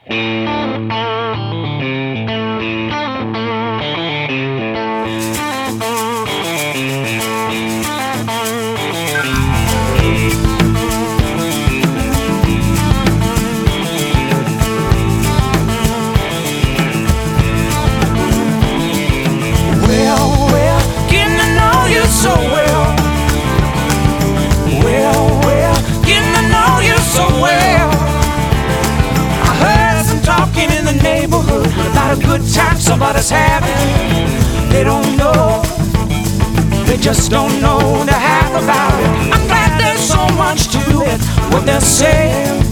About a good time somebody's having. They don't know, they just don't know the half about it. I'm glad there's so much to it, what they're saying.